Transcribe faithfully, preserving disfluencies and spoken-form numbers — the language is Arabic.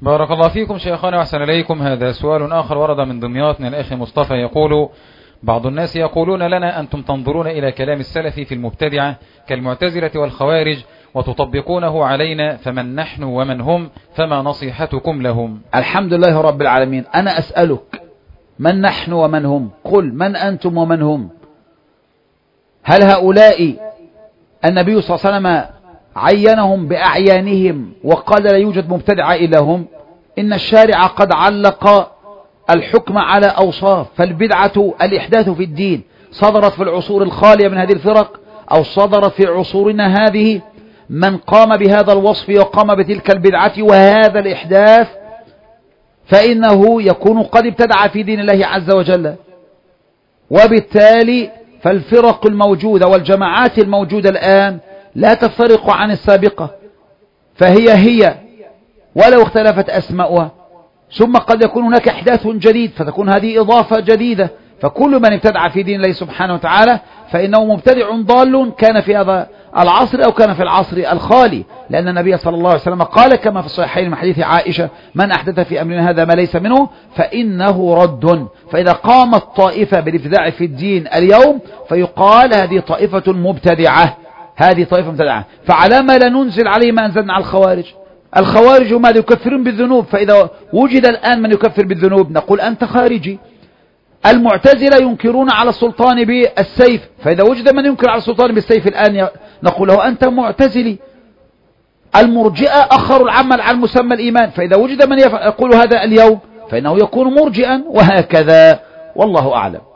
بارك الله فيكم شيخنا وأحسن إليكم. هذا سؤال آخر ورد من دمياط من الأخ مصطفى يقول: بعض الناس يقولون لنا أنتم تنظرون إلى كلام السلف في المبتدعة كالمعتزلة والخوارج وتطبقونه علينا، فمن نحن ومن هم، فما نصيحتكم لهم؟ الحمد لله رب العالمين. أنا أسألك من نحن ومن هم؟ قل من أنتم ومن هم؟ هل هؤلاء النبي صلى الله عليه وسلم عينهم بأعيانهم وقال لا يوجد مبتدع إلا هم؟ إن الشارع قد علق الحكم على أوصاف، فالبدعة الإحداث في الدين صدرت في العصور الخالية من هذه الفرق أو صدرت في عصورنا هذه، من قام بهذا الوصف وقام بتلك البدعة وهذا الإحداث فإنه يكون قد ابتدع في دين الله عز وجل. وبالتالي فالفرق الموجودة والجماعات الموجودة الآن لا تفترق عن السابقة، فهي هي ولو اختلفت أسماؤها، ثم قد يكون هناك إحداث جديد فتكون هذه إضافة جديدة. فكل من ابتدع في دين الله سبحانه وتعالى فإنه مبتدع ضال، كان في هذا العصر أو كان في العصر الخالي، لأن النبي صلى الله عليه وسلم قال كما في الصحيحين من حديث عائشة: من أحدث في أمرنا هذا ما ليس منه فإنه رد. فإذا قامت طائفة بالابتداع في الدين اليوم فيقال هذه طائفة مبتدعة، هذه طائفة مبتدعة. فعلى ما لا ننزل عليه ما أنزلنا على الخوارج. الخوارج ماذا؟ يكفرون بالذنوب، فإذا وجد الآن من يكفر بالذنوب نقول أنت خارجي. المعتزلة ينكرون على السلطان بالسيف، فإذا وجد من ينكر على السلطان بالسيف الآن نقول له أنت معتزلي. المرجئة أخروا العمل على المسمى الإيمان، فإذا وجد من يقول هذا اليوم فإنه يكون مرجئا، وهكذا، والله أعلم.